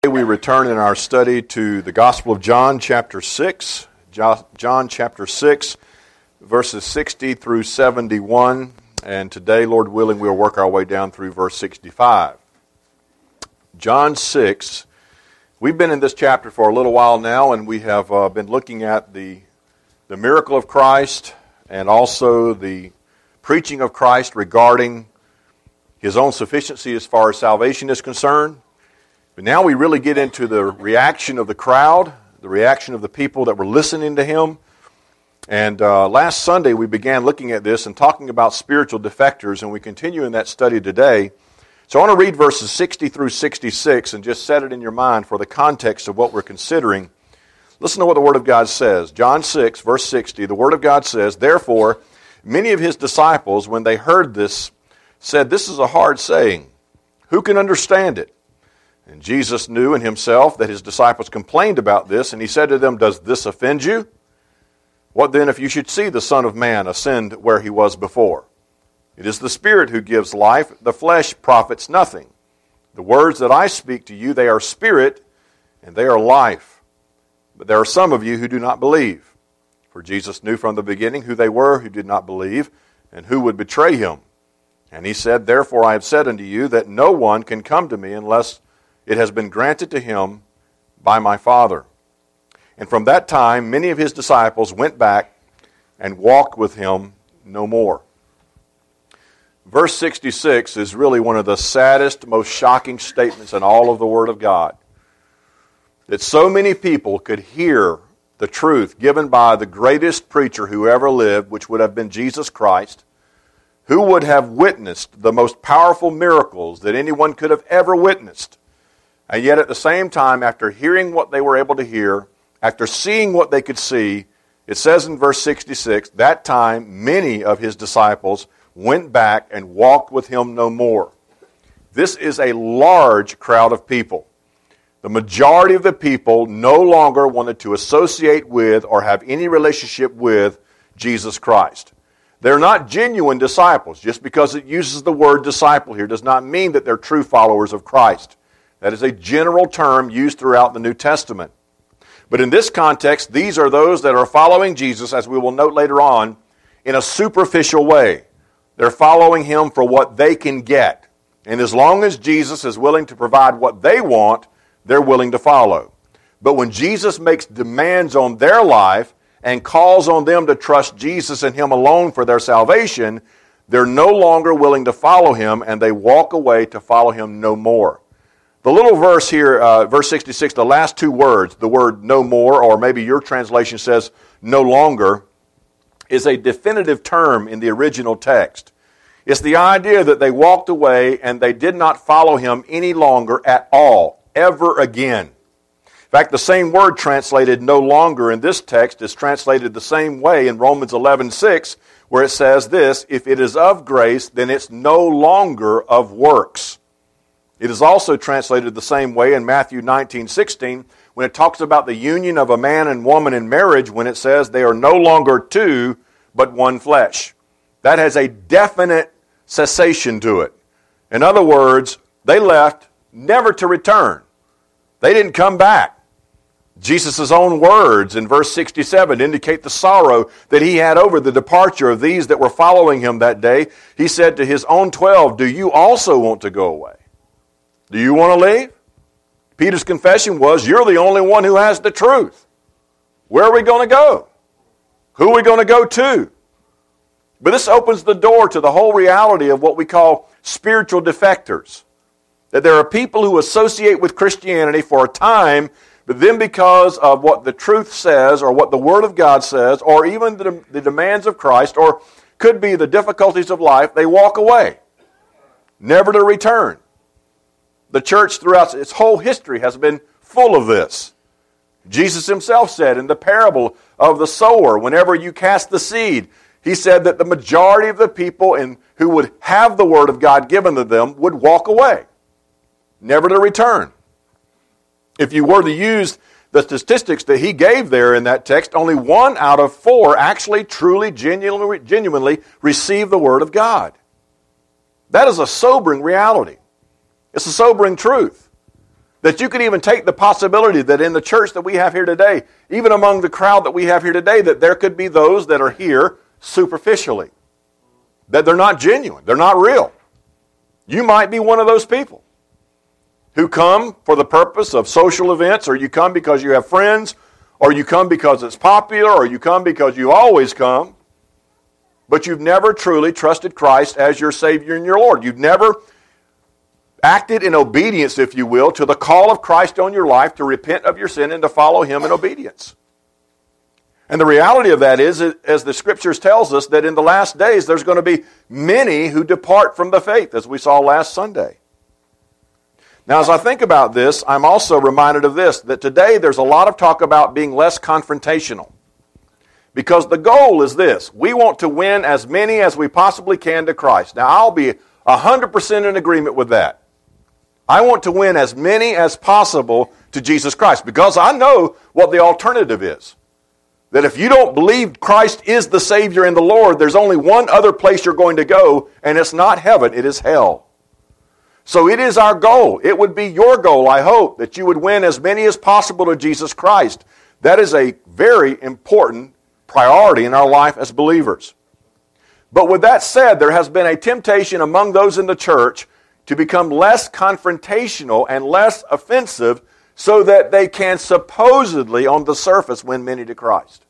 We return in our study to the Gospel of John, chapter 6. John chapter 6, verses 60 through 71. And today, Lord willing, we'll work our way down through verse 65. John 6. We've been in this chapter for a little while now, and we have been looking at the miracle of Christ and also the preaching of Christ regarding His own sufficiency as far as salvation is concerned. But now we really get into the reaction of the crowd, the reaction of the people that were listening to Him. And last Sunday we began looking at this and talking about spiritual defectors, and we continue in that study today. So I want to read verses 60 through 66 and just set it in your mind for the context of what we're considering. Listen to what the Word of God says. John 6, verse 60, the Word of God says, "Therefore, many of His disciples, when they heard this, said, 'This is a hard saying. Who can understand it?' And Jesus knew in Himself that His disciples complained about this, and He said to them, 'Does this offend you? What then if you should see the Son of Man ascend where He was before? It is the Spirit who gives life, the flesh profits nothing. The words that I speak to you, they are spirit, and they are life. But there are some of you who do not believe.' For Jesus knew from the beginning who they were who did not believe, and who would betray Him. And He said, 'Therefore I have said unto you that no one can come to me unless it has been granted to him by my Father.' And from that time, many of His disciples went back and walked with Him no more." Verse 66 is really one of the saddest, most shocking statements in all of the Word of God. That so many people could hear the truth given by the greatest preacher who ever lived, which would have been Jesus Christ, who would have witnessed the most powerful miracles that anyone could have ever witnessed. And yet at the same time, after hearing what they were able to hear, after seeing what they could see, it says in verse 66, that time many of His disciples went back and walked with Him no more. This is a large crowd of people. The majority of the people no longer wanted to associate with or have any relationship with Jesus Christ. They're not genuine disciples. Just because it uses the word disciple here does not mean that they're true followers of Christ. That is a general term used throughout the New Testament. But in this context, these are those that are following Jesus, as we will note later on, in a superficial way. They're following Him for what they can get. And as long as Jesus is willing to provide what they want, they're willing to follow. But when Jesus makes demands on their life and calls on them to trust Jesus and Him alone for their salvation, they're no longer willing to follow Him, and they walk away to follow Him no more. The little verse here, verse 66, the last two words, the word no more, or maybe your translation says no longer, is a definitive term in the original text. It's the idea that they walked away and they did not follow Him any longer at all, ever again. In fact, the same word translated no longer in this text is translated the same way in Romans 11:6, where it says this, "If it is of grace, then it's no longer of works." It is also translated the same way in Matthew 19:16 when it talks about the union of a man and woman in marriage, when it says they are no longer two but one flesh. That has a definite cessation to it. In other words, they left never to return. They didn't come back. Jesus' own words in verse 67 indicate the sorrow that He had over the departure of these that were following Him that day. He said to His own 12, "Do you also want to go away? Do you want to leave?" Peter's confession was, "You're the only one who has the truth. Where are we going to go? Who are we going to go to?" But this opens the door to the whole reality of what we call spiritual defectors. That there are people who associate with Christianity for a time, but then because of what the truth says or what the Word of God says, or even the demands of Christ, or could be the difficulties of life, they walk away, never to return. The church throughout its whole history has been full of this. Jesus Himself said in the parable of the sower, whenever you cast the seed, He said that the majority of the people who would have the Word of God given to them would walk away, never to return. If you were to use the statistics that He gave there in that text, only 1 out of 4 actually, truly, genuinely receive the Word of God. That is a sobering reality. It's a sobering truth. That you could even take the possibility that in the church that we have here today, even among the crowd that we have here today, that there could be those that are here superficially. That they're not genuine. They're not real. You might be one of those people who come for the purpose of social events, or you come because you have friends, or you come because it's popular, or you come because you always come, but you've never truly trusted Christ as your Savior and your Lord. You've never acted in obedience, if you will, to the call of Christ on your life to repent of your sin and to follow Him in obedience. And the reality of that is, as the Scriptures tells us, that in the last days there's going to be many who depart from the faith, as we saw last Sunday. Now, as I think about this, I'm also reminded of this, that today there's a lot of talk about being less confrontational. Because the goal is this: we want to win as many as we possibly can to Christ. Now, I'll be 100% in agreement with that. I want to win as many as possible to Jesus Christ, because I know what the alternative is. That if you don't believe Christ is the Savior and the Lord, there's only one other place you're going to go, and it's not heaven, it is hell. So it is our goal. It would be your goal, I hope, that you would win as many as possible to Jesus Christ. That is a very important priority in our life as believers. But with that said, there has been a temptation among those in the church to become less confrontational and less offensive so that they can supposedly, on the surface, win many to Christ.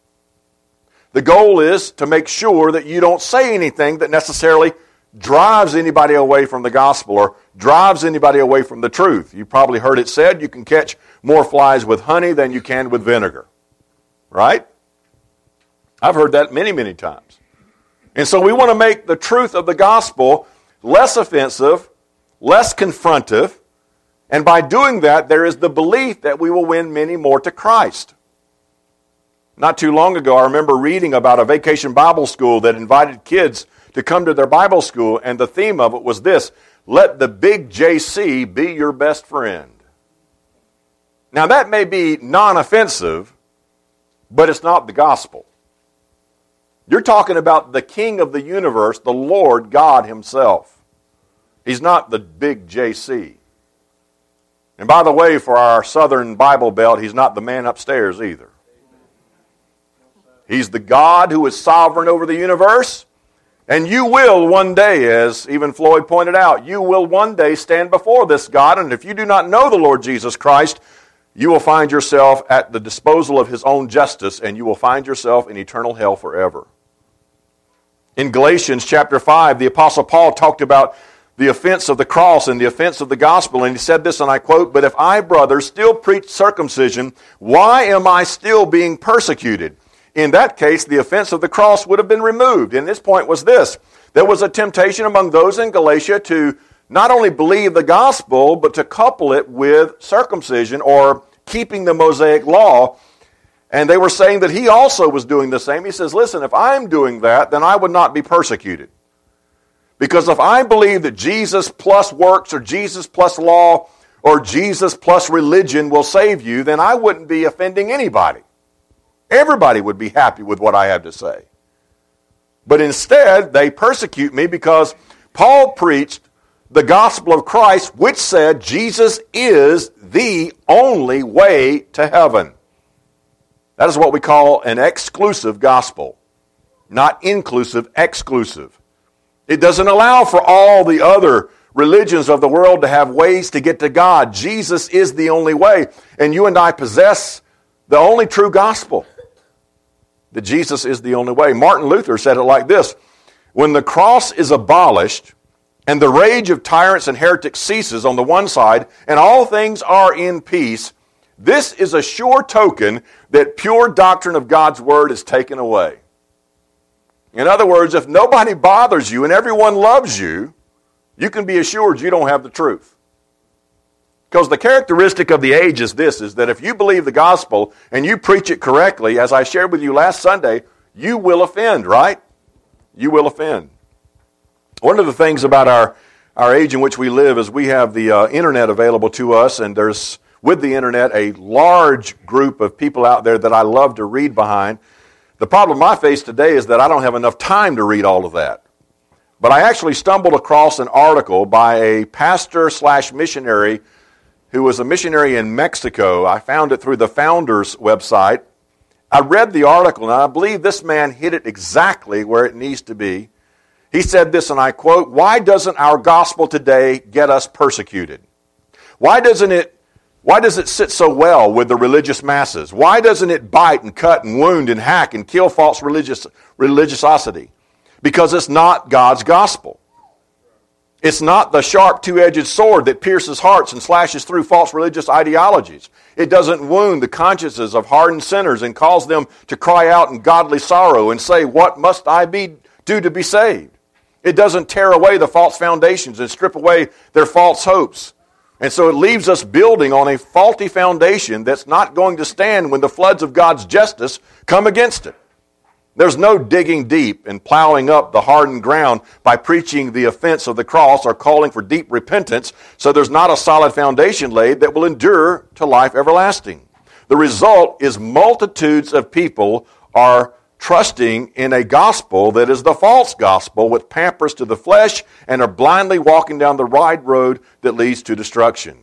The goal is to make sure that you don't say anything that necessarily drives anybody away from the gospel or drives anybody away from the truth. You probably heard it said, you can catch more flies with honey than you can with vinegar. Right? I've heard that many, many times. And so we want to make the truth of the gospel less offensive, less confrontive, and by doing that, there is the belief that we will win many more to Christ. Not too long ago, I remember reading about a vacation Bible school that invited kids to come to their Bible school, and the theme of it was this: let the big JC be your best friend. Now that may be non-offensive, but it's not the gospel. You're talking about the King of the universe, the Lord God Himself. He's not the big JC. And by the way, for our Southern Bible Belt, He's not the man upstairs either. He's the God who is sovereign over the universe. And you will one day, as even Floyd pointed out, you will one day stand before this God. And if you do not know the Lord Jesus Christ, you will find yourself at the disposal of His own justice, and you will find yourself in eternal hell forever. In Galatians chapter 5, the Apostle Paul talked about the offense of the cross and the offense of the gospel, and he said this, and I quote, "But if I, brothers, still preach circumcision, why am I still being persecuted?" In that case, the offense of the cross would have been removed. And this point was this: there was a temptation among those in Galatia to not only believe the gospel, but to couple it with circumcision or keeping the Mosaic law. And they were saying that he also was doing the same. He says, listen, if I'm doing that, then I would not be persecuted. Because if I believe that Jesus plus works or Jesus plus law or Jesus plus religion will save you, then I wouldn't be offending anybody. Everybody would be happy with what I have to say. But instead, they persecute me because Paul preached the gospel of Christ, which said Jesus is the only way to heaven. That is what we call an exclusive gospel. Not inclusive, exclusive. It doesn't allow for all the other religions of the world to have ways to get to God. Jesus is the only way. And you and I possess the only true gospel. That Jesus is the only way. Martin Luther said it like this: when the cross is abolished and the rage of tyrants and heretics ceases on the one side and all things are in peace, this is a sure token that pure doctrine of God's word is taken away. In other words, if nobody bothers you and everyone loves you, you can be assured you don't have the truth. Because the characteristic of the age is this, is that if you believe the gospel and you preach it correctly, as I shared with you last Sunday, you will offend, right? You will offend. One of the things about our age in which we live is we have the internet available to us, and there's, with the internet, a large group of people out there that I love to read behind. The problem I face today is that I don't have enough time to read all of that. But I actually stumbled across an article by a pastor/missionary who was a missionary in Mexico. I found it through the Founders website. I read the article, and I believe this man hit it exactly where it needs to be. He said this, and I quote, "Why doesn't our gospel today get us persecuted? Why does it sit so well with the religious masses? Why doesn't it bite and cut and wound and hack and kill false religiosity? Because it's not God's gospel. It's not the sharp two-edged sword that pierces hearts and slashes through false religious ideologies. It doesn't wound the consciences of hardened sinners and cause them to cry out in godly sorrow and say, 'What must I do to be saved?' It doesn't tear away the false foundations and strip away their false hopes. And so it leaves us building on a faulty foundation that's not going to stand when the floods of God's justice come against it. There's no digging deep and plowing up the hardened ground by preaching the offense of the cross or calling for deep repentance, so there's not a solid foundation laid that will endure to life everlasting. The result is multitudes of people are trusting in a gospel that is the false gospel with pampers to the flesh and are blindly walking down the wide road that leads to destruction.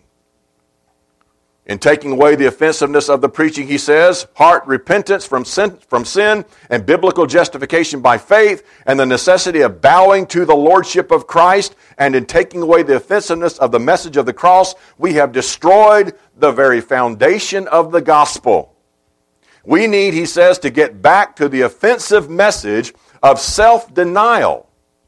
In taking away the offensiveness of the preaching, he says, heart repentance from sin and biblical justification by faith and the necessity of bowing to the lordship of Christ, and in taking away the offensiveness of the message of the cross, we have destroyed the very foundation of the gospel. We need, he says, to get back to the offensive message of self-denial,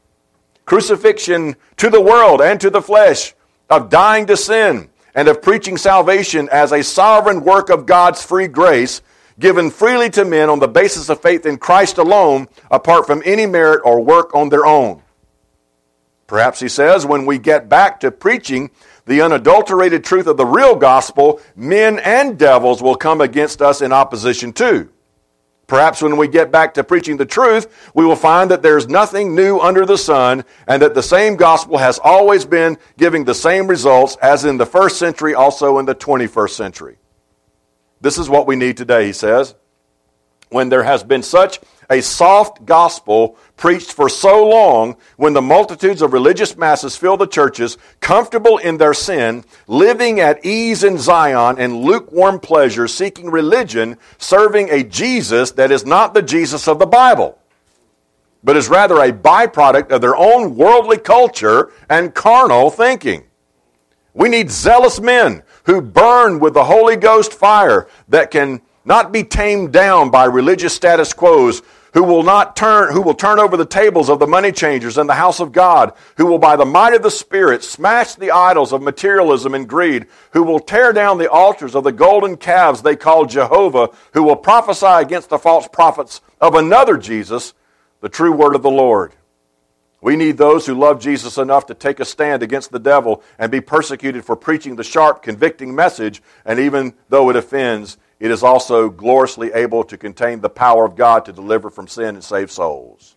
crucifixion to the world and to the flesh, of dying to sin, and of preaching salvation as a sovereign work of God's free grace, given freely to men on the basis of faith in Christ alone, apart from any merit or work on their own. Perhaps, he says, when we get back to preaching the unadulterated truth of the real gospel, men and devils will come against us in opposition too. Perhaps when we get back to preaching the truth, we will find that there's nothing new under the sun and that the same gospel has always been giving the same results as in the first century, also in the 21st century. This is what we need today, he says. When there has been such a soft gospel preached for so long, when the multitudes of religious masses fill the churches, comfortable in their sin, living at ease in Zion and lukewarm pleasure, seeking religion, serving a Jesus that is not the Jesus of the Bible, but is rather a byproduct of their own worldly culture and carnal thinking. We need zealous men who burn with the Holy Ghost fire that can not be tamed down by religious status quos, who will turn over the tables of the money changers in the house of God, who will by the might of the Spirit smash the idols of materialism and greed, who will tear down the altars of the golden calves they call Jehovah, who will prophesy against the false prophets of another Jesus, the true word of the Lord. We need those who love Jesus enough to take a stand against the devil and be persecuted for preaching the sharp, convicting message, and even though it offends, it is also gloriously able to contain the power of God to deliver from sin and save souls.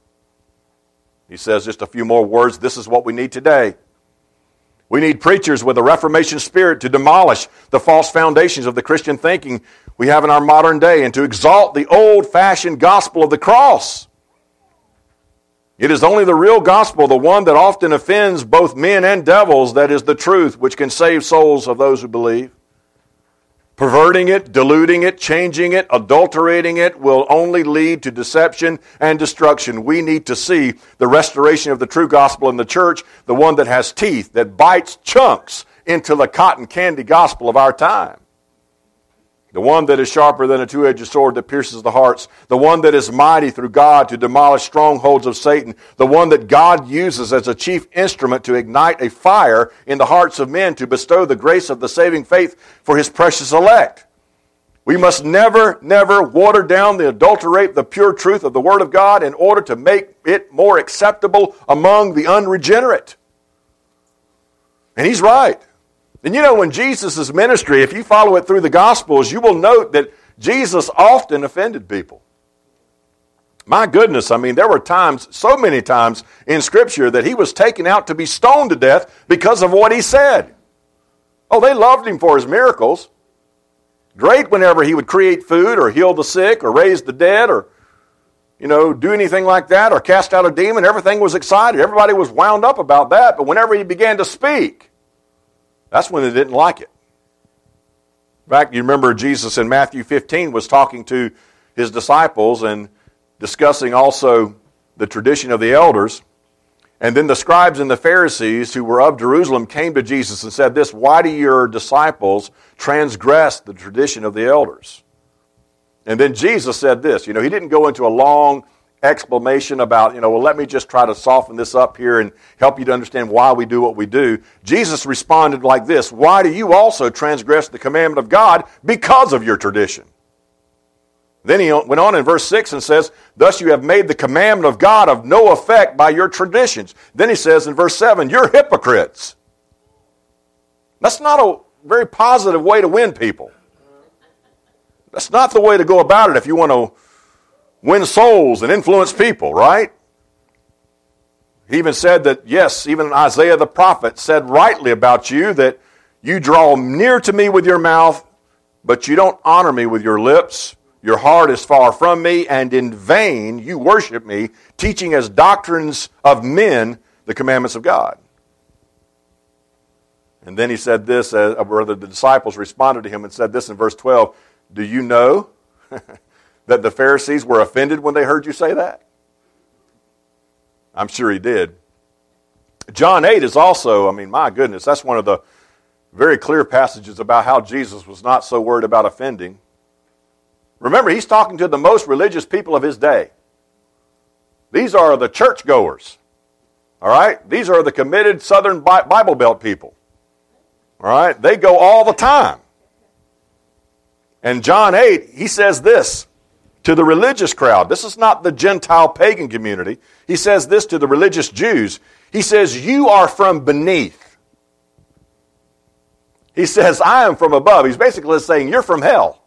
He says just a few more words. This is what we need today. We need preachers with a Reformation spirit to demolish the false foundations of the Christian thinking we have in our modern day and to exalt the old-fashioned gospel of the cross. It is only the real gospel, the one that often offends both men and devils, that is the truth, which can save souls of those who believe. Perverting it, diluting it, changing it, adulterating it will only lead to deception and destruction. We need to see the restoration of the true gospel in the church, the one that has teeth, that bites chunks into the cotton candy gospel of our time. The one that is sharper than a two-edged sword that pierces the hearts. The one that is mighty through God to demolish strongholds of Satan. The one that God uses as a chief instrument to ignite a fire in the hearts of men to bestow the grace of the saving faith for His precious elect. We must never, never water down, adulterate the pure truth of the Word of God in order to make it more acceptable among the unregenerate. And he's right. And you know, when Jesus' ministry, if you follow it through the Gospels, you will note that Jesus often offended people. My goodness, I mean, there were times, so many times in Scripture that he was taken out to be stoned to death because of what he said. Oh, they loved him for his miracles. Great whenever he would create food or heal the sick or raise the dead or, do anything like that or cast out a demon. Everything was excited. Everybody was wound up about that. But whenever he began to speak, That's when they didn't like it. In fact, you remember Jesus in Matthew 15 was talking to his disciples and discussing also the tradition of the elders. And then the scribes and the Pharisees who were of Jerusalem came to Jesus and said this, "Why do your disciples transgress the tradition of the elders?" And then Jesus said this. He didn't go into a long explanation about, well, let me just try to soften this up here and help you to understand why we do what we do. Jesus responded like this, "Why do you also transgress the commandment of God because of your tradition?" Then he went on in verse 6 and says, "Thus you have made the commandment of God of no effect by your traditions." Then he says in verse 7, "You're hypocrites." That's not a very positive way to win people. That's not the way to go about it if you want to win souls and influence people, right? He even said that, yes, even Isaiah the prophet said rightly about you that you draw near to me with your mouth, but you don't honor me with your lips. Your heart is far from me, and in vain you worship me, teaching as doctrines of men the commandments of God. And then he said this, or the disciples responded to him and said this in verse 12, "Do you know that the Pharisees were offended when they heard you say that?" I'm sure he did. John 8 is also, my goodness, that's one of the very clear passages about how Jesus was not so worried about offending. Remember, he's talking to the most religious people of his day. These are the churchgoers. All right? These are the committed Southern Bible Belt people. All right? They go all the time. And John 8, he says this to the religious crowd. This is not the Gentile pagan community. He says this to the religious Jews. He says, "You are from beneath." He says, "I am from above." He's basically saying, you're from hell.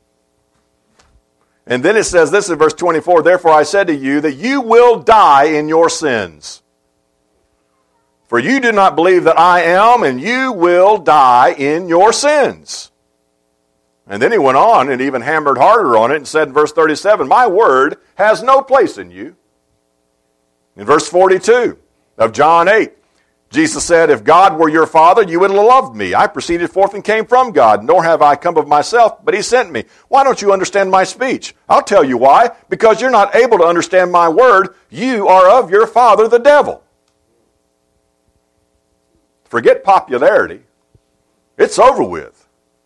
And then it says this in verse 24, "Therefore I said to you that you will die in your sins. For you do not believe that I am, and you will die in your sins." And then he went on and even hammered harder on it and said in verse 37, "My word has no place in you." In verse 42 of John 8, Jesus said, "If God were your Father, you would have loved me. I proceeded forth and came from God, nor have I come of myself, but he sent me. Why don't you understand my speech? I'll tell you why. Because you're not able to understand my word. You are of your father, the devil." Forget popularity. It's over with.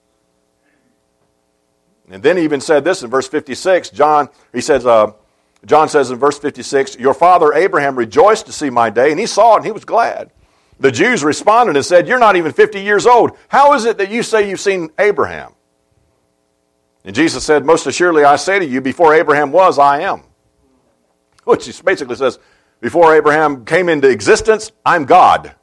And then he even said this in verse 56. John says in verse 56, "Your father Abraham rejoiced to see my day, and he saw it, and he was glad." The Jews responded and said, "You're not even 50 years old. How is it that you say you've seen Abraham?" And Jesus said, "Most assuredly I say to you, before Abraham was, I am." Which basically says, before Abraham came into existence, I'm God.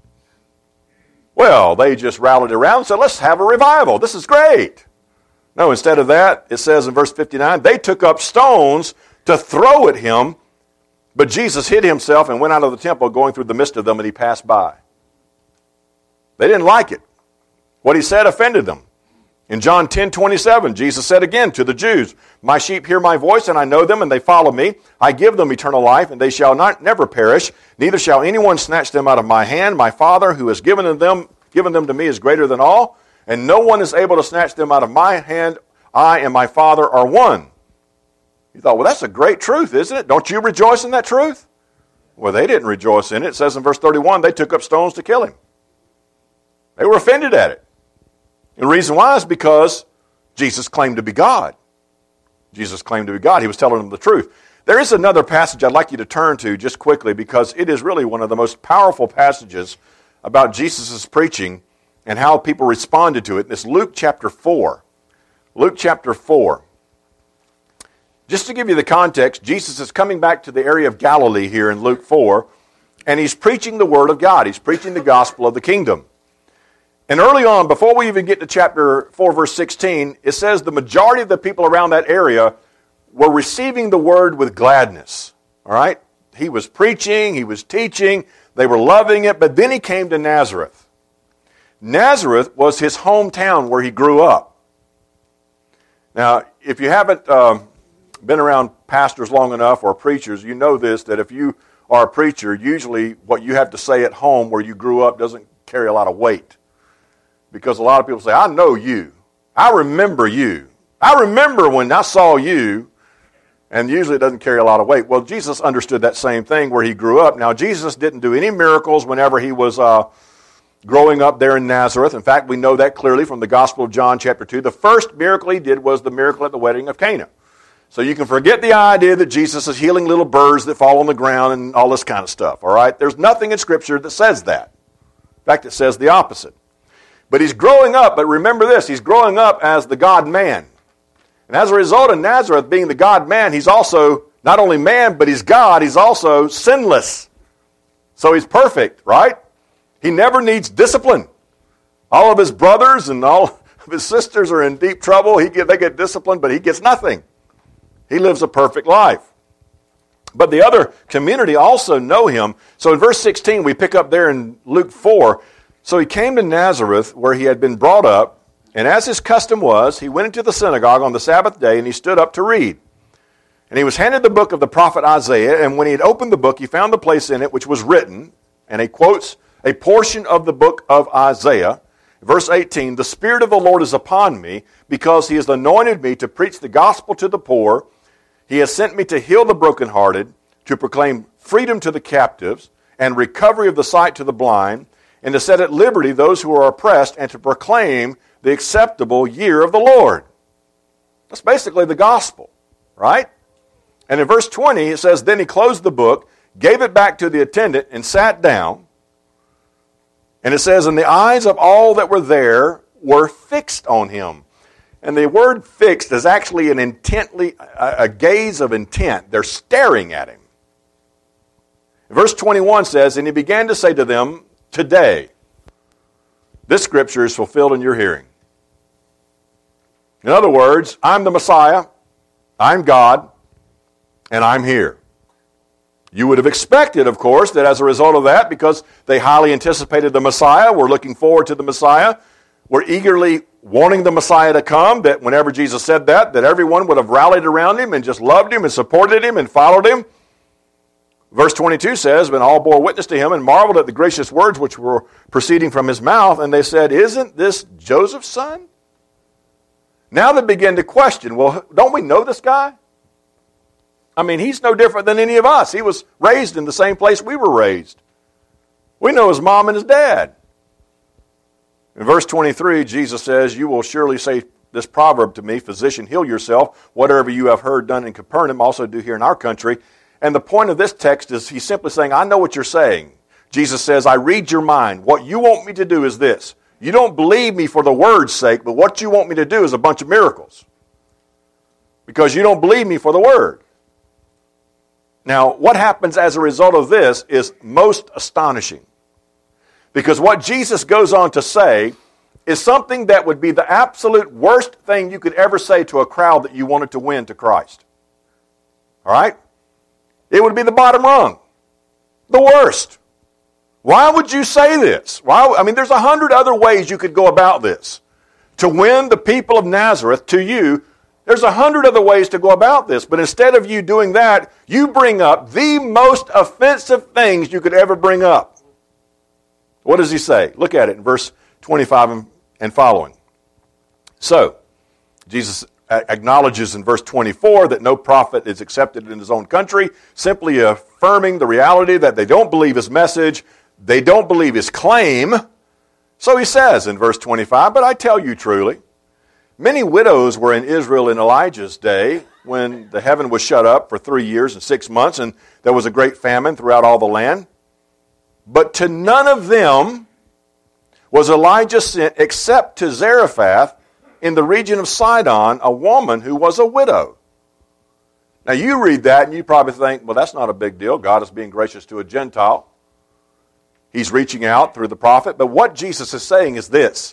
Well, they just rallied around and said, "Let's have a revival. This is great." No, instead of that, it says in verse 59, they took up stones to throw at him, but Jesus hid himself and went out of the temple, going through the midst of them, and he passed by. They didn't like it. What he said offended them. In John 10:27, Jesus said again to the Jews, "My sheep hear my voice, and I know them, and they follow me. I give them eternal life, and they shall never perish, neither shall anyone snatch them out of my hand. My Father, who has given them to me, is greater than all, and no one is able to snatch them out of my hand. I and my Father are one." You thought, well, that's a great truth, isn't it? Don't you rejoice in that truth? Well, they didn't rejoice in it. It says in verse 31, they took up stones to kill him. They were offended at it. And the reason why is because Jesus claimed to be God. Jesus claimed to be God. He was telling them the truth. There is another passage I'd like you to turn to just quickly, because it is really one of the most powerful passages about Jesus' preaching and how people responded to it. And it's Luke chapter 4. Luke chapter 4. Just to give you the context, Jesus is coming back to the area of Galilee here in Luke 4, and he's preaching the Word of God. He's preaching the gospel of the kingdom. And early on, before we even get to chapter 4, verse 16, it says the majority of the people around that area were receiving the Word with gladness. All right? He was preaching, he was teaching, they were loving it, but then he came to Nazareth. Nazareth was his hometown where he grew up. Now, if you haven't been around pastors long enough or preachers, you know this, that if you are a preacher, usually what you have to say at home where you grew up doesn't carry a lot of weight. because a lot of people say, I know you. I remember you. I remember when I saw you. And usually it doesn't carry a lot of weight. Well, Jesus understood that same thing where he grew up. Now, Jesus didn't do any miracles whenever he was growing up there in Nazareth. In fact, we know that clearly from the Gospel of John chapter 2. The first miracle he did was the miracle at the wedding of Cana. So you can forget the idea that Jesus is healing little birds that fall on the ground and all this kind of stuff, all right? There's nothing in Scripture that says that. In fact, it says the opposite. But he's growing up, but remember this, he's growing up as the God-man. And as a result of Nazareth being the God-man, he's also not only man, but he's God. He's also sinless. So he's perfect, right? He never needs discipline. All of his brothers and all of his sisters are in deep trouble. They get disciplined, but he gets nothing. He lives a perfect life. But the other community also know him. So in verse 16, we pick up there in Luke 4. So he came to Nazareth where he had been brought up. And as his custom was, he went into the synagogue on the Sabbath day, and he stood up to read. And he was handed the book of the prophet Isaiah, and when he had opened the book, he found the place in it which was written, and he quotes a portion of the book of Isaiah. Verse 18, "The Spirit of the Lord is upon me, because he has anointed me to preach the gospel to the poor. He has sent me to heal the brokenhearted, to proclaim freedom to the captives, and recovery of the sight to the blind, and to set at liberty those who are oppressed, and to proclaim the acceptable year of the Lord." That's basically the gospel, right? And in verse 20, it says, "Then he closed the book, gave it back to the attendant, and sat down." And it says, "And the eyes of all that were there were fixed on him." And the word fixed is actually a gaze of intent. They're staring at him. Verse 21 says, "And he began to say to them, 'Today, this scripture is fulfilled in your hearing.'" In other words, I'm the Messiah, I'm God, and I'm here. You would have expected, of course, that as a result of that, because they highly anticipated the Messiah, were looking forward to the Messiah, were eagerly wanting the Messiah to come, that whenever Jesus said that everyone would have rallied around him and just loved him and supported him and followed him. Verse 22 says, "When all bore witness to him and marveled at the gracious words which were proceeding from his mouth, and they said, 'Isn't this Joseph's son?'" Now they begin to question, well, don't we know this guy? I mean, he's no different than any of us. He was raised in the same place we were raised. We know his mom and his dad. In verse 23, Jesus says, "You will surely say this proverb to me, 'Physician, heal yourself. Whatever you have heard done in Capernaum, also do here in our country.'" And the point of this text is he's simply saying, I know what you're saying. Jesus says, I read your mind. What you want me to do is this. You don't believe me for the word's sake, but what you want me to do is a bunch of miracles. Because you don't believe me for the word. Now, what happens as a result of this is most astonishing. Because what Jesus goes on to say is something that would be the absolute worst thing you could ever say to a crowd that you wanted to win to Christ. All right? It would be the bottom rung. The worst. Why would you say this? There's 100 other ways you could go about this. To win the people of Nazareth to you, there's 100 other ways to go about this. But instead of you doing that, you bring up the most offensive things you could ever bring up. What does he say? Look at it in verse 25 and following. So, Jesus acknowledges in verse 24 that no prophet is accepted in his own country, simply affirming the reality that they don't believe his message, they don't believe his claim. So he says in verse 25, "But I tell you truly, many widows were in Israel in Elijah's day, when the heaven was shut up for 3 years and 6 months, and there was a great famine throughout all the land. But to none of them was Elijah sent except to Zarephath in the region of Sidon, a woman who was a widow." Now you read that and you probably think, well, that's not a big deal. God is being gracious to a Gentile. He's reaching out through the prophet. But what Jesus is saying is this.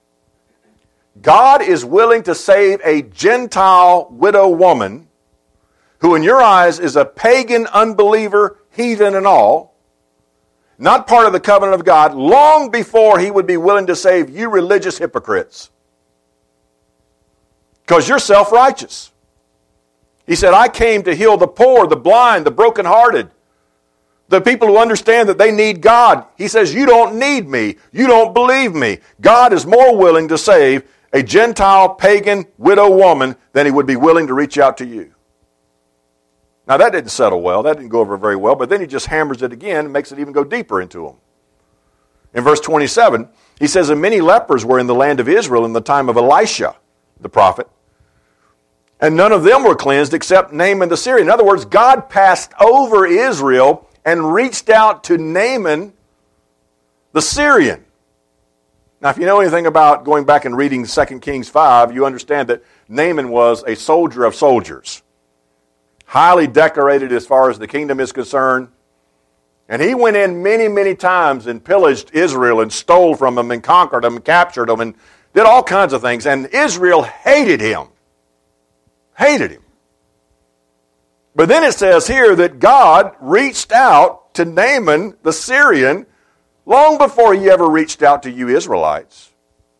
God is willing to save a Gentile widow woman who in your eyes is a pagan, unbeliever, heathen and all, not part of the covenant of God, long before he would be willing to save you religious hypocrites. Because you're self-righteous. He said, I came to heal the poor, the blind, the brokenhearted, The people who understand that they need God. He says, you don't need me. You don't believe me. God is more willing to save a Gentile, pagan, widow woman than he would be willing to reach out to you. Now that didn't settle well. That didn't go over very well. But then he just hammers it again and makes it even go deeper into them. In verse 27, he says, and many lepers were in the land of Israel in the time of Elisha, the prophet. And none of them were cleansed except Naaman the Syrian. In other words, God passed over Israel and reached out to Naaman the Syrian. Now, if you know anything about going back and reading 2 Kings 5, you understand that Naaman was a soldier of soldiers, highly decorated as far as the kingdom is concerned. And he went in many, many times and pillaged Israel and stole from them and conquered them and captured them and did all kinds of things. And Israel hated him. Hated him. But then it says here that God reached out to Naaman the Syrian long before he ever reached out to you Israelites.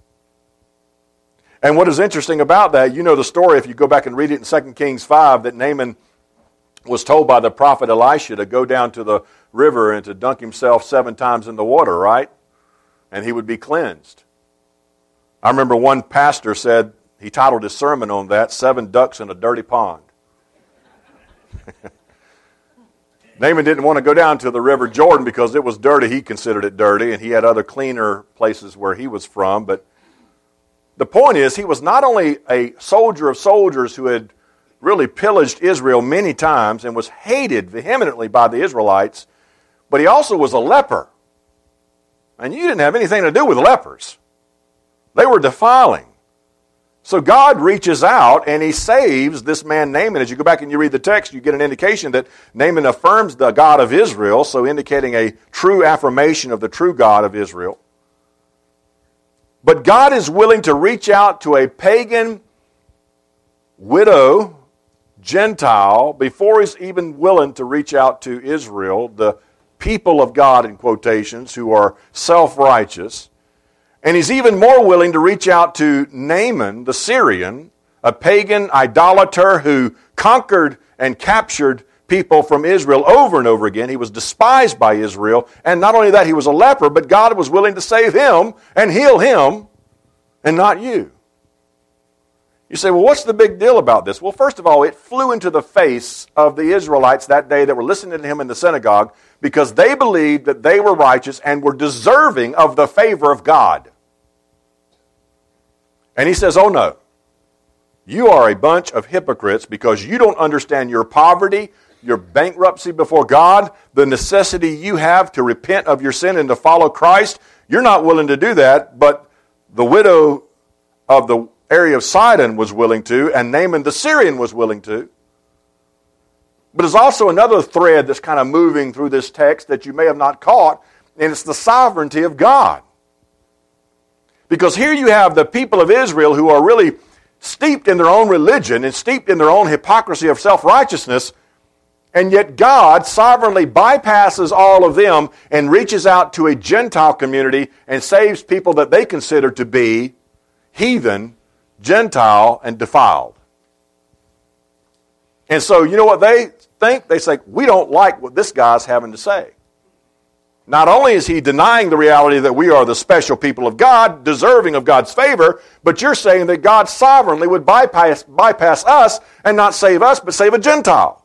And what is interesting about that, you know the story if you go back and read it in 2 Kings 5, that Naaman was told by the prophet Elisha to go down to the river and to dunk himself 7 times in the water, right? And he would be cleansed. I remember one pastor said, he titled his sermon on that, 7 Ducks in a Dirty Pond. Naaman didn't want to go down to the River Jordan because it was dirty. He considered it dirty, and he had other cleaner places where he was from. But the point is, he was not only a soldier of soldiers who had really pillaged Israel many times and was hated vehemently by the Israelites, but he also was a leper. And you didn't have anything to do with lepers. They were defiling. So God reaches out and he saves this man Naaman. As you go back and you read the text, you get an indication that Naaman affirms the God of Israel, so indicating a true affirmation of the true God of Israel. But God is willing to reach out to a pagan, widow, Gentile, before he's even willing to reach out to Israel, the people of God in quotations, who are self-righteous. And he's even more willing to reach out to Naaman the Syrian, a pagan idolater who conquered and captured people from Israel over and over again. He was despised by Israel. And not only that, he was a leper, but God was willing to save him and heal him and not you. You say, well, what's the big deal about this? Well, first of all, it flew into the face of the Israelites that day that were listening to him in the synagogue because they believed that they were righteous and were deserving of the favor of God. And he says, oh no, you are a bunch of hypocrites because you don't understand your poverty, your bankruptcy before God, the necessity you have to repent of your sin and to follow Christ. You're not willing to do that, but the widow of the area of Sidon was willing to, and Naaman the Syrian was willing to. But there's also another thread that's kind of moving through this text that you may have not caught, and it's the sovereignty of God. Because here you have the people of Israel who are really steeped in their own religion and steeped in their own hypocrisy of self-righteousness, and yet God sovereignly bypasses all of them and reaches out to a Gentile community and saves people that they consider to be heathen, Gentile, and defiled. And so, you know what they think? They say, we don't like what this guy's having to say. Not only is he denying the reality that we are the special people of God, deserving of God's favor, but you're saying that God sovereignly would bypass us and not save us, but save a Gentile.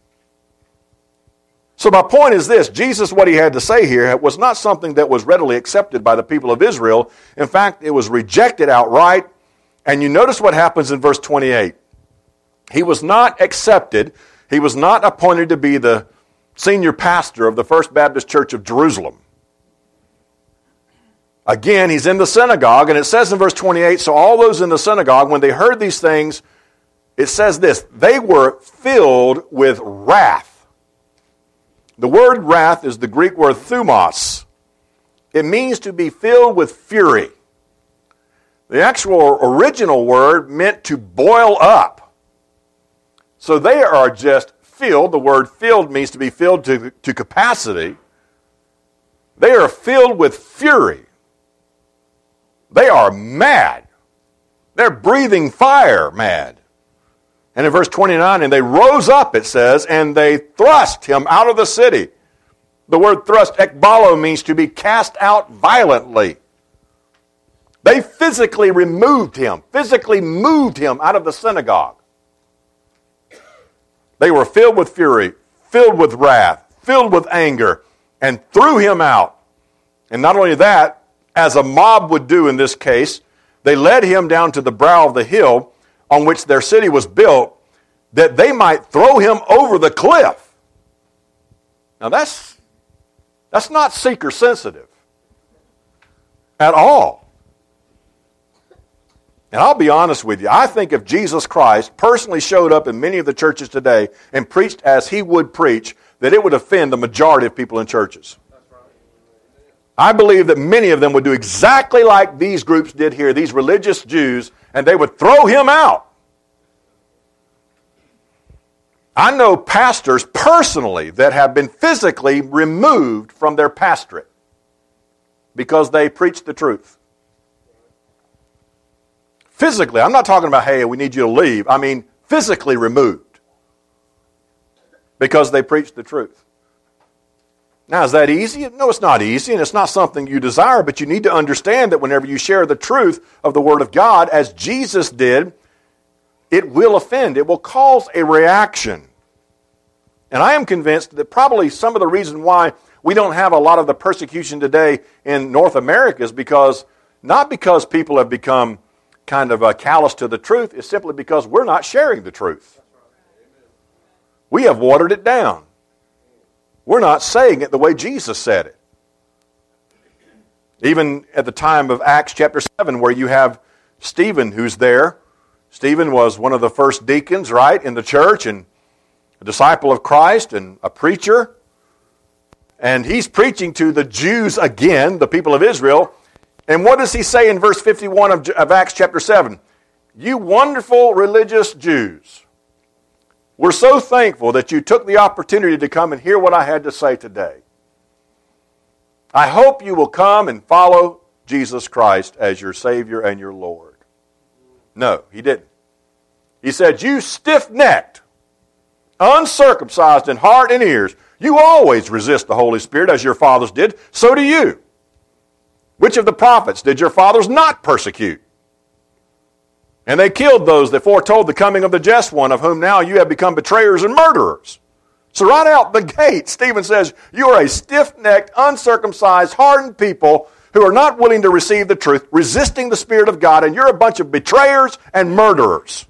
So my point is this, Jesus, what he had to say here was not something that was readily accepted by the people of Israel. In fact, it was rejected outright. And you notice what happens in verse 28. He was not accepted. He was not appointed to be the senior pastor of the First Baptist Church of Jerusalem. Again, he's in the synagogue, and it says in verse 28, so all those in the synagogue, when they heard these things, it says this, they were filled with wrath. The word wrath is the Greek word thumos. It means to be filled with fury. The actual original word meant to boil up. So they are just filled. The word filled means to be filled to capacity. They are filled with fury. They are mad. They're breathing fire mad. And in verse 29, and they rose up, it says, and they thrust him out of the city. The word thrust, ekbalo, means to be cast out violently. They physically removed him, physically moved him out of the synagogue. They were filled with fury, filled with wrath, filled with anger, and threw him out. And not only that, as a mob would do in this case, they led him down to the brow of the hill on which their city was built, that they might throw him over the cliff. Now that's not seeker sensitive at all. And I'll be honest with you, I think if Jesus Christ personally showed up in many of the churches today and preached as he would preach, that it would offend the majority of people in churches. I believe that many of them would do exactly like these groups did here, these religious Jews, and they would throw him out. I know pastors personally that have been physically removed from their pastorate because they preach the truth. Physically, I'm not talking about, hey, we need you to leave. I mean, physically removed because they preach the truth. Now, is that easy? No, it's not easy, and it's not something you desire, but you need to understand that whenever you share the truth of the Word of God, as Jesus did, it will offend. It will cause a reaction. And I am convinced that probably some of the reason why we don't have a lot of the persecution today in North America is because, not because people have become kind of callous to the truth, it's simply because we're not sharing the truth. We have watered it down. We're not saying it the way Jesus said it. Even at the time of Acts chapter 7, where you have Stephen who's there. Stephen was one of the first deacons, right, in the church, and a disciple of Christ and a preacher. And he's preaching to the Jews again, the people of Israel. And what does he say in verse 51 of Acts chapter 7? You wonderful religious Jews, we're so thankful that you took the opportunity to come and hear what I had to say today. I hope you will come and follow Jesus Christ as your Savior and your Lord. No, he didn't. He said, you stiff-necked, uncircumcised in heart and ears, you always resist the Holy Spirit as your fathers did, so do you. Which of the prophets did your fathers not persecute? And they killed those that foretold the coming of the just one, of whom now you have become betrayers and murderers. So right out the gate, Stephen says, you are a stiff-necked, uncircumcised, hardened people who are not willing to receive the truth, resisting the Spirit of God, and you're a bunch of betrayers and murderers.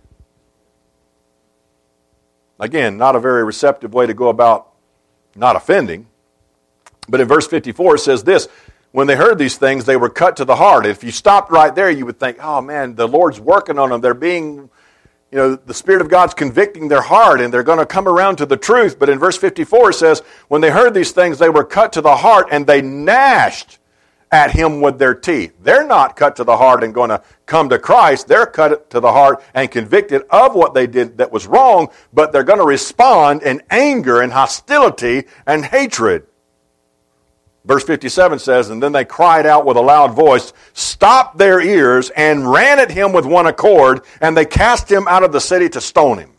Again, not a very receptive way to go about not offending. But in verse 54 it says this, when they heard these things, they were cut to the heart. If you stopped right there, you would think, oh man, the Lord's working on them. They're being, the Spirit of God's convicting their heart and they're going to come around to the truth. But in verse 54 it says, when they heard these things, they were cut to the heart and they gnashed at him with their teeth. They're not cut to the heart and going to come to Christ. They're cut to the heart and convicted of what they did that was wrong, but they're going to respond in anger and hostility and hatred. Verse 57 says, and then they cried out with a loud voice, stopped their ears, and ran at him with one accord, and they cast him out of the city to stone him.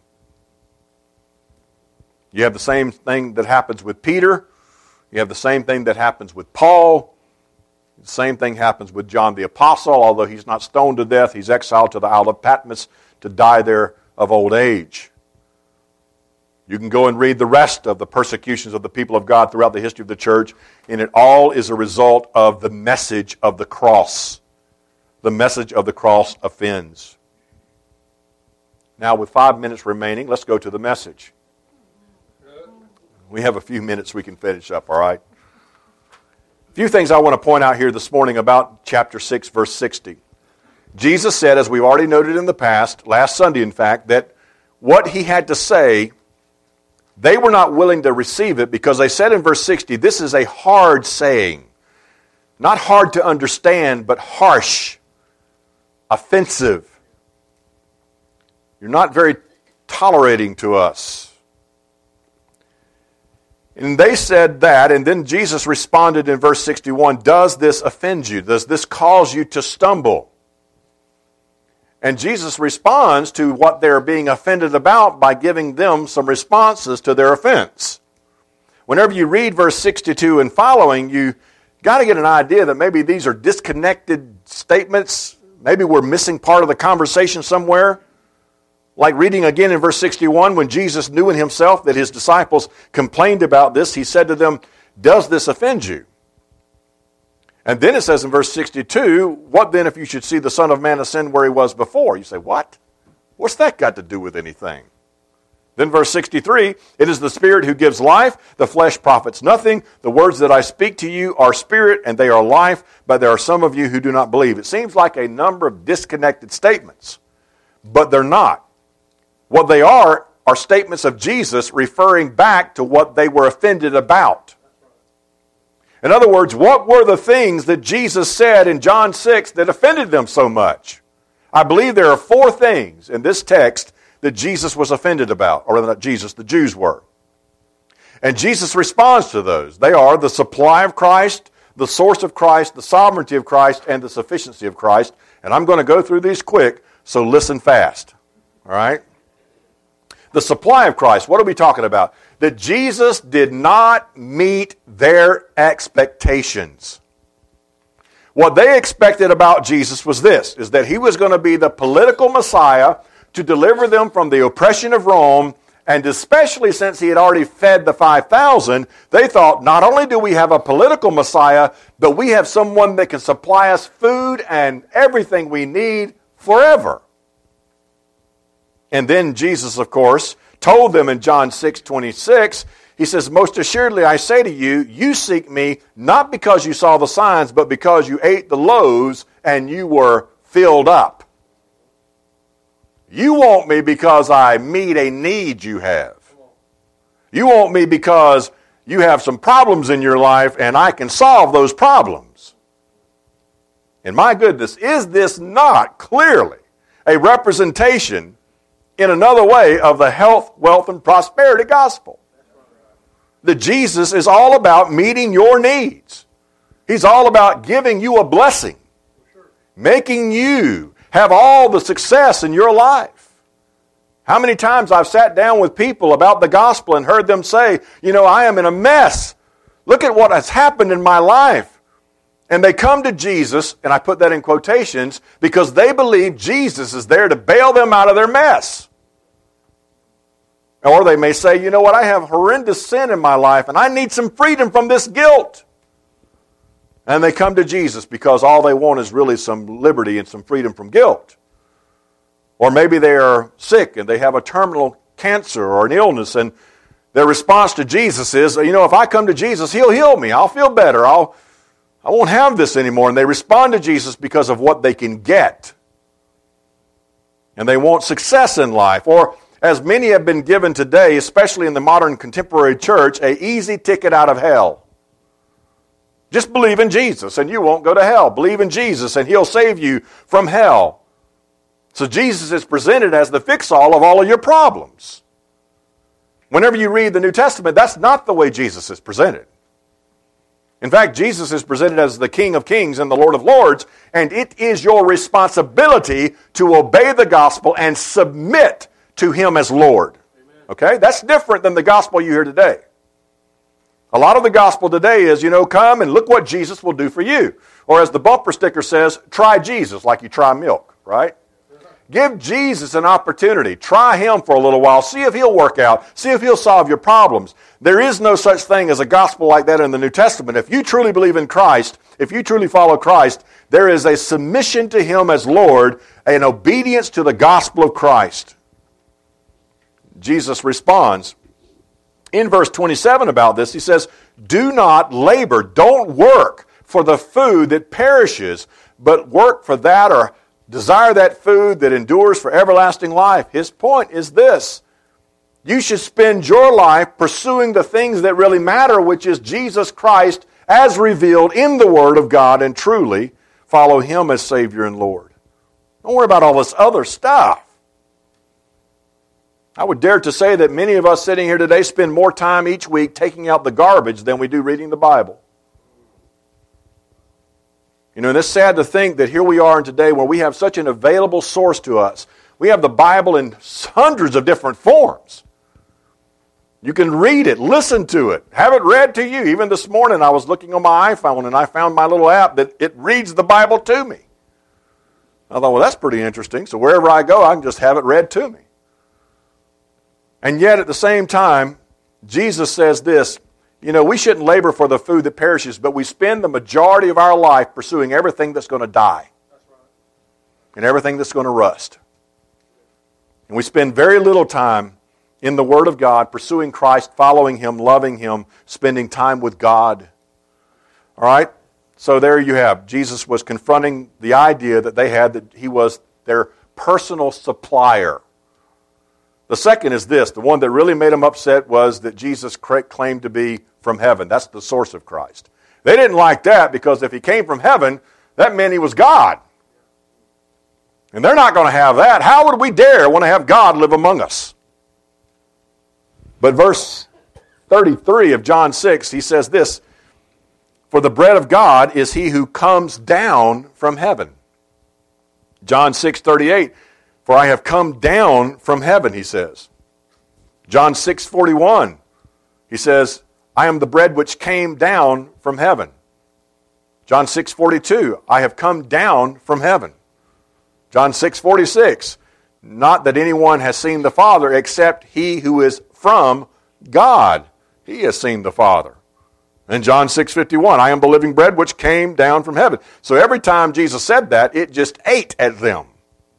You have the same thing that happens with Peter. You have the same thing that happens with Paul. The same thing happens with John the Apostle. Although he's not stoned to death, he's exiled to the Isle of Patmos to die there of old age. You can go and read the rest of the persecutions of the people of God throughout the history of the church, and it all is a result of the message of the cross. The message of the cross offends. Now, with 5 minutes remaining, let's go to the message. We have a few minutes we can finish up, all right? A few things I want to point out here this morning about chapter 6, verse 60. Jesus said, as we've already noted in the past, last Sunday in fact, that what he had to say, they were not willing to receive it because they said in verse 60, this is a hard saying. Not hard to understand, but harsh, offensive. You're not very tolerating to us. And they said that, and then Jesus responded in verse 61, does this offend you? Does this cause you to stumble? And Jesus responds to what they're being offended about by giving them some responses to their offense. whenever you read verse 62 and following, you got to get an idea that maybe these are disconnected statements. Maybe we're missing part of the conversation somewhere. Like reading again in verse 61, when Jesus knew in himself that his disciples complained about this, he said to them, "Does this offend you?" And then it says in verse 62, "What then if you should see the Son of Man ascend where he was before?" You say, what? What's that got to do with anything? Then verse 63, "It is the Spirit who gives life, the flesh profits nothing. The words that I speak to you are spirit and they are life, but there are some of you who do not believe." It seems like a number of disconnected statements, but they're not. What they are statements of Jesus referring back to what they were offended about. In other words, what were the things that Jesus said in John 6 that offended them so much? I believe there are 4 things in this text that Jesus was offended about, or not Jesus, the Jews were. And Jesus responds to those. They are the supply of Christ, the source of Christ, the sovereignty of Christ, and the sufficiency of Christ. And I'm going to go through these quick, so listen fast. All right? The supply of Christ, what are we talking about? That Jesus did not meet their expectations. What they expected about Jesus was this, is that he was going to be the political Messiah to deliver them from the oppression of Rome, and especially since he had already fed the 5,000, they thought, not only do we have a political Messiah, but we have someone that can supply us food and everything we need forever. And then Jesus, of course, told them in John 6:26, he says, "Most assuredly I say to you, you seek me not because you saw the signs, but because you ate the loaves and you were filled up." You want me because I meet a need you have. You want me because you have some problems in your life and I can solve those problems. And my goodness, is this not clearly a representation in another way of the health, wealth, and prosperity gospel? That Jesus is all about meeting your needs. He's all about giving you a blessing, making you have all the success in your life. How many times I've sat down with people about the gospel and heard them say, I am in a mess. Look at what has happened in my life. And they come to Jesus, and I put that in quotations, because they believe Jesus is there to bail them out of their mess. Or they may say, I have horrendous sin in my life, and I need some freedom from this guilt. And they come to Jesus because all they want is really some liberty and some freedom from guilt. Or maybe they are sick and they have a terminal cancer or an illness, and their response to Jesus is, if I come to Jesus, he'll heal me. I'll feel better. I won't have this anymore. And they respond to Jesus because of what they can get. And they want success in life. Or, as many have been given today, especially in the modern contemporary church, an easy ticket out of hell. Just believe in Jesus and you won't go to hell. Believe in Jesus and he'll save you from hell. So Jesus is presented as the fix-all of all of your problems. Whenever you read the New Testament, that's not the way Jesus is presented. In fact, Jesus is presented as the King of Kings and the Lord of Lords, and it is your responsibility to obey the gospel and submit to him as Lord. Okay? That's different than the gospel you hear today. A lot of the gospel today is, come and look what Jesus will do for you. Or as the bumper sticker says, try Jesus like you try milk, right? Give Jesus an opportunity. Try him for a little while. See if he'll work out. See if he'll solve your problems. There is no such thing as a gospel like that in the New Testament. If you truly believe in Christ, if you truly follow Christ, there is a submission to him as Lord, an obedience to the gospel of Christ. Jesus responds in verse 27 about this. He says, "Do not labor, don't work for the food that perishes, but work for that or desire that food that endures for everlasting life." His point is this: you should spend your life pursuing the things that really matter, which is Jesus Christ as revealed in the Word of God, and truly follow him as Savior and Lord. Don't worry about all this other stuff. I would dare to say that many of us sitting here today spend more time each week taking out the garbage than we do reading the Bible. And it's sad to think that here we are today where we have such an available source to us. We have the Bible in hundreds of different forms. You can read it, listen to it, have it read to you. Even this morning I was looking on my iPhone and I found my little app that it reads the Bible to me. I thought, well, that's pretty interesting. So wherever I go, I can just have it read to me. And yet at the same time, Jesus says this, we shouldn't labor for the food that perishes, but we spend the majority of our life pursuing everything that's going to die. That's right. And everything that's going to rust. And we spend very little time in the Word of God, pursuing Christ, following Him, loving Him, spending time with God. All right? So there you have. Jesus was confronting the idea that they had that He was their personal supplier. The second is this. The one that really made them upset was that Jesus claimed to be from heaven. That's the source of Christ. They didn't like that because if He came from heaven, that meant He was God. And they're not going to have that. How would we dare want to have God live among us? But verse 33 of John 6, he says this, "For the bread of God is He who comes down from heaven." John 6:38, "For I have come down from heaven," he says. John 6:41, he says, "I am the bread which came down from heaven." John 6:42, "I have come down from heaven." John 6:46, "Not that anyone has seen the Father except he who is from God. He has seen the Father." And John 6:51, "I am the living bread which came down from heaven." So every time Jesus said that, it just ate at them.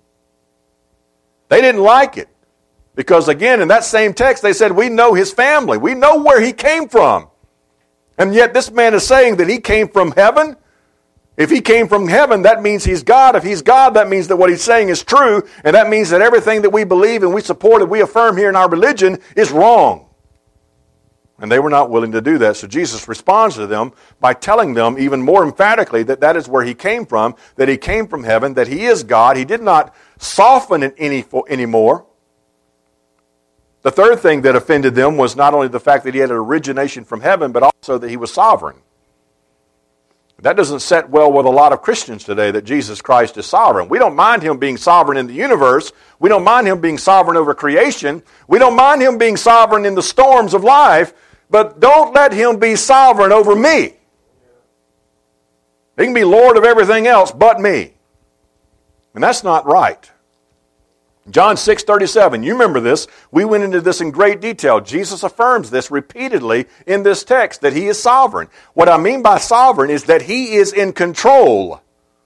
They didn't like it. Because again, in that same text, they said, we know His family. We know where He came from. And yet this man is saying that He came from heaven. If He came from heaven, that means He's God. If He's God, that means that what He's saying is true. And that means that everything that we believe and we support and we affirm here in our religion is wrong. And they were not willing to do that. So Jesus responds to them by telling them even more emphatically that that is where He came from, that He came from heaven, that He is God. He did not soften it anymore. The third thing that offended them was not only the fact that He had an origination from heaven, but also that He was sovereign. That doesn't set well with a lot of Christians today, that Jesus Christ is sovereign. We don't mind Him being sovereign in the universe. We don't mind Him being sovereign over creation. We don't mind Him being sovereign in the storms of life, but don't let Him be sovereign over me. He can be Lord of everything else but me. And that's not right. John 6:37, you remember this. We went into this in great detail. Jesus affirms this repeatedly in this text, that He is sovereign. What I mean by sovereign is that He is in control.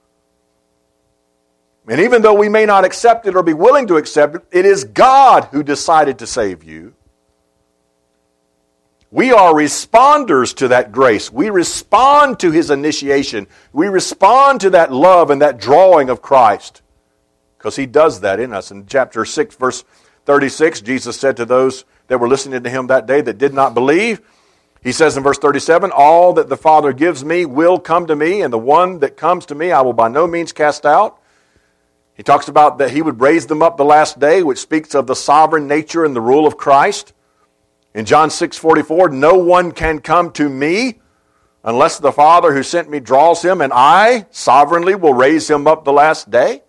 And even though we may not accept it or be willing to accept it, it is God who decided to save you. We are responders to that grace. We respond to His initiation. We respond to that love and that drawing of Christ. Because He does that in us. In chapter 6, verse 36, Jesus said to those that were listening to Him that day that did not believe, He says in verse 37, "All that the Father gives me will come to me, and the one that comes to me I will by no means cast out." He talks about that He would raise them up the last day, which speaks of the sovereign nature and the rule of Christ. In John 6:44, "No one can come to me unless the Father who sent me draws him, and I sovereignly will raise him up the last day."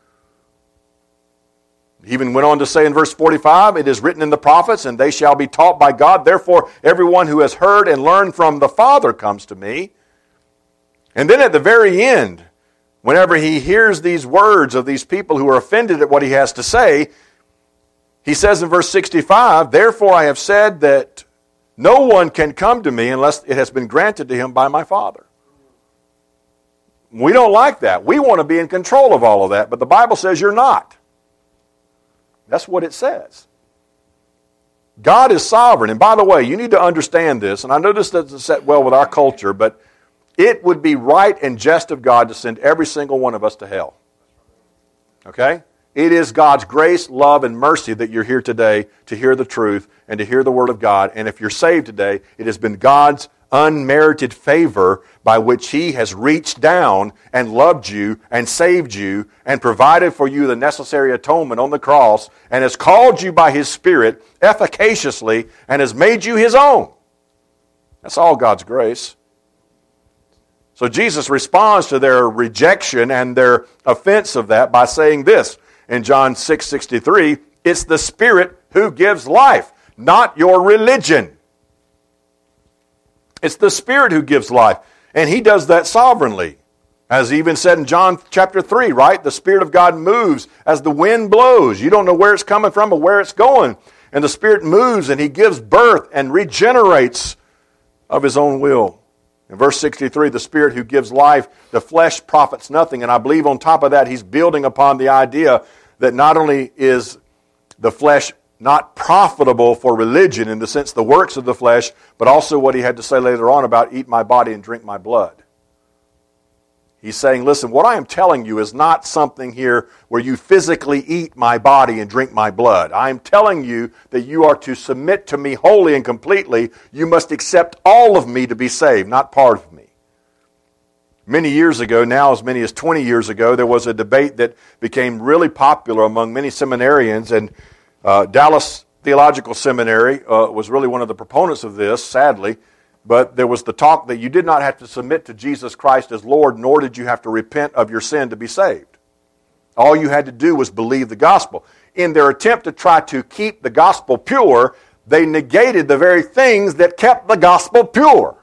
He even went on to say in verse 45, "It is written in the prophets, and they shall be taught by God. Therefore, everyone who has heard and learned from the Father comes to me." And then at the very end, whenever He hears these words of these people who are offended at what He has to say, He says in verse 65, "Therefore I have said that no one can come to me unless it has been granted to him by my Father." We don't like that. We want to be in control of all of that, but the Bible says you're not. That's what it says. God is sovereign. And by the way, you need to understand this, and I know this doesn't set well with our culture, but it would be right and just of God to send every single one of us to hell. Okay? It is God's grace, love, and mercy that you're here today to hear the truth and to hear the Word of God. And if you're saved today, it has been God's unmerited favor by which He has reached down and loved you and saved you and provided for you the necessary atonement on the cross and has called you by His Spirit efficaciously and has made you His own. That's all God's grace. So Jesus responds to their rejection and their offense of that by saying this, in John 6:63, "It's the Spirit who gives life." not your religion. It's the Spirit who gives life, and He does that sovereignly. As he even said in John chapter 3, right? The Spirit of God moves as the wind blows. You don't know where it's coming from or where it's going. And the Spirit moves and He gives birth and regenerates of His own will. In verse 63, the Spirit who gives life, the flesh profits nothing. And I believe on top of that, he's building upon the idea that not only is the flesh not profitable for religion in the sense the works of the flesh, but also what he had to say later on about eat my body and drink my blood. He's saying, listen, what I am telling you is not something here where you physically eat my body and drink my blood. I am telling you that you are to submit to me wholly and completely. You must accept all of me to be saved, not part of me. Many years ago, now as many as 20 years ago, there was a debate that became really popular among many seminarians, and Dallas Theological Seminary was really one of the proponents of this, sadly. But there was the talk that you did not have to submit to Jesus Christ as Lord, nor did you have to repent of your sin to be saved. All you had to do was believe the gospel. In their attempt to try to keep the gospel pure, they negated the very things that kept the gospel pure.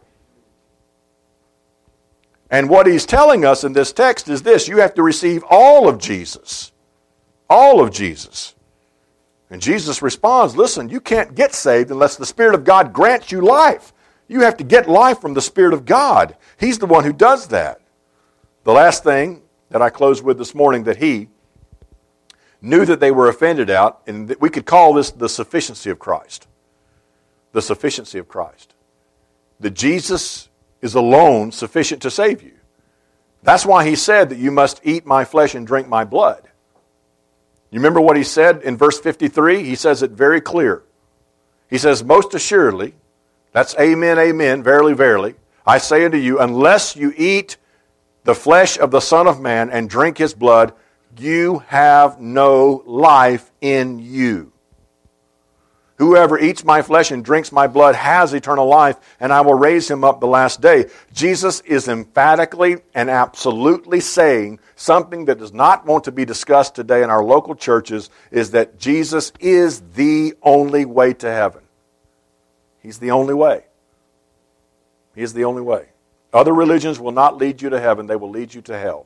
And what he's telling us in this text is this: you have to receive all of Jesus. All of Jesus. And Jesus responds, listen, you can't get saved unless the Spirit of God grants you life. You have to get life from the Spirit of God. He's the one who does that. The last thing that I closed with this morning that he knew that they were offended at, and we could call this the sufficiency of Christ. The sufficiency of Christ. That Jesus is alone sufficient to save you. That's why he said that you must eat my flesh and drink my blood. You remember what he said in verse 53? He says it very clear. He says, most assuredly, that's amen, amen, verily, verily. I say unto you, unless you eat the flesh of the Son of Man and drink His blood, you have no life in you. Whoever eats my flesh and drinks my blood has eternal life, and I will raise him up the last day. Jesus is emphatically and absolutely saying something that does not want to be discussed today in our local churches, is that Jesus is the only way to heaven. He's the only way. He is the only way. Other religions will not lead you to heaven. They will lead you to hell.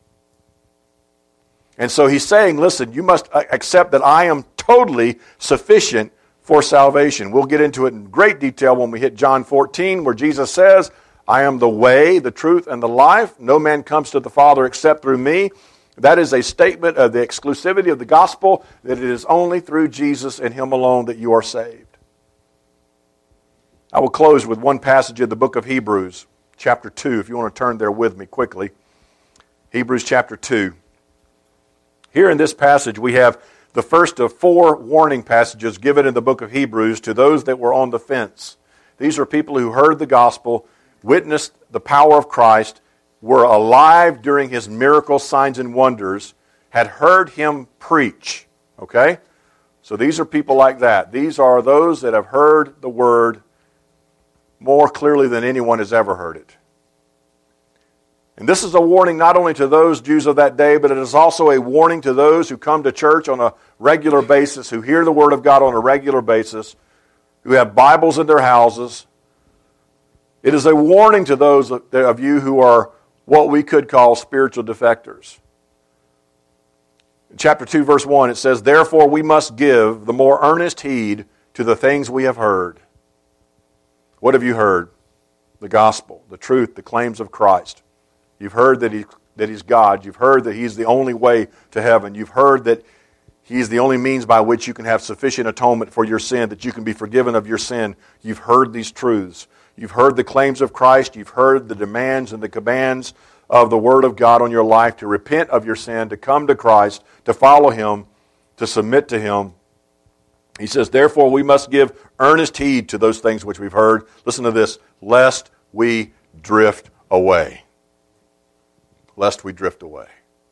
And so he's saying, listen, you must accept that I am totally sufficient for salvation. We'll get into it in great detail when we hit John 14, where Jesus says, I am the way, the truth, and the life. No man comes to the Father except through me. That is a statement of the exclusivity of the gospel, that it is only through Jesus and Him alone that you are saved. I will close with one passage in the book of Hebrews, chapter 2, if you want to turn there with me quickly. Hebrews chapter 2. Here in this passage we have the first of 4 warning passages given in the book of Hebrews to those that were on the fence. These are people who heard the gospel, witnessed the power of Christ, were alive during His miracles, signs, and wonders, had heard Him preach. Okay? So these are people like that. These are those that have heard the word more clearly than anyone has ever heard it. And this is a warning not only to those Jews of that day, but it is also a warning to those who come to church on a regular basis, who hear the Word of God on a regular basis, who have Bibles in their houses. It is a warning to those of you who are what we could call spiritual defectors. In chapter 2, verse 1, it says, therefore we must give the more earnest heed to the things we have heard. What have you heard? The gospel, the truth, the claims of Christ. You've heard that He's God. You've heard that He's the only way to heaven. You've heard that He's the only means by which you can have sufficient atonement for your sin, that you can be forgiven of your sin. You've heard these truths. You've heard the claims of Christ. You've heard the demands and the commands of the Word of God on your life to repent of your sin, to come to Christ, to follow Him, to submit to Him. He says, therefore we must give earnest heed to those things which we've heard. Listen to this, lest we drift away. Lest we drift away.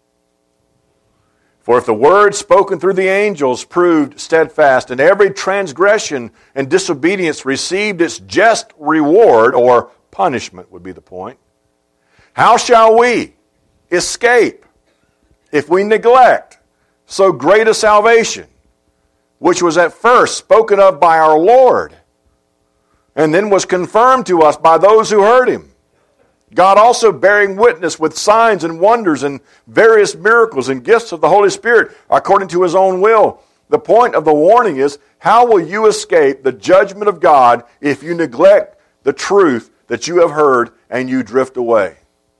For if the word spoken through the angels proved steadfast, and every transgression and disobedience received its just reward, or punishment would be the point, how shall we escape if we neglect so great a salvation, which was at first spoken of by our Lord, and then was confirmed to us by those who heard him. God also bearing witness with signs and wonders and various miracles and gifts of the Holy Spirit according to his own will. The point of the warning is, how will you escape the judgment of God if you neglect the truth that you have heard and you drift away?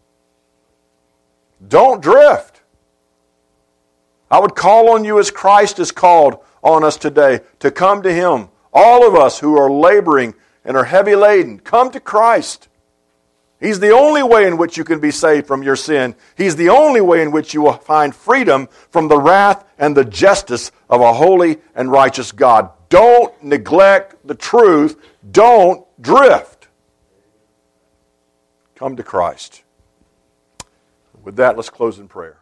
Don't drift. I would call on you as Christ is called on us today to come to him. All of us who are laboring and are heavy laden, come to Christ. He's the only way in which you can be saved from your sin. He's the only way in which you will find freedom from the wrath and the justice of a holy and righteous God. Don't neglect the truth. Don't drift. Come to Christ. With that, let's close in prayer.